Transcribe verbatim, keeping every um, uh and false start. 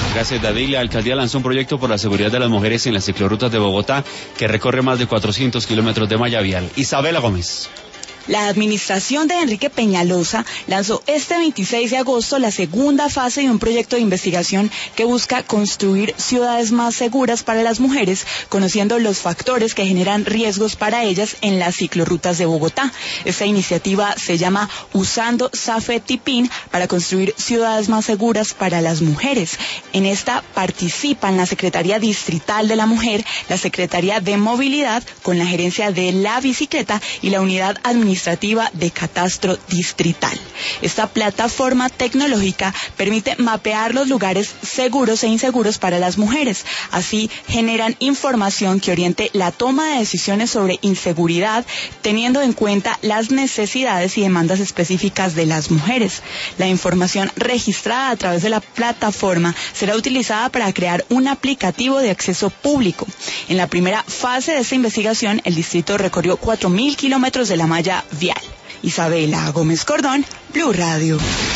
Gracias, David. La alcaldía lanzó un proyecto por la seguridad de las mujeres en las ciclorrutas de Bogotá que recorre más de cuatrocientos kilómetros de malla vial. Isabela Gómez. La administración de Enrique Peñalosa lanzó este veintiséis de agosto la segunda fase de un proyecto de investigación que busca construir ciudades más seguras para las mujeres, conociendo los factores que generan riesgos para ellas en las ciclorrutas de Bogotá. Esta iniciativa se llama Usando Safe Tipín para construir ciudades más seguras para las mujeres. En esta participan la Secretaría Distrital de la Mujer, la Secretaría de Movilidad con la gerencia de la bicicleta y la Unidad Administrativa administrativa de Catastro Distrital. Esta plataforma tecnológica permite mapear los lugares seguros e inseguros para las mujeres. Así generan información que oriente la toma de decisiones sobre inseguridad, teniendo en cuenta las necesidades y demandas específicas de las mujeres. La información registrada a través de la plataforma será utilizada para crear un aplicativo de acceso público. En la primera fase de esta investigación, el distrito recorrió cuatro mil kilómetros de la malla vial. Isabela Gómez Cordón, Blue Radio.